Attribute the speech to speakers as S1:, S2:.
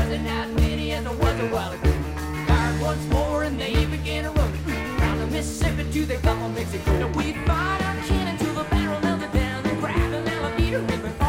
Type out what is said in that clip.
S1: wasn't as many as there was a while ago. Fired once more and they began to run down the Mississippi to the Gulf of Mexico. Now we fired our cannon till the barrel melted down and grabbed an alligator and we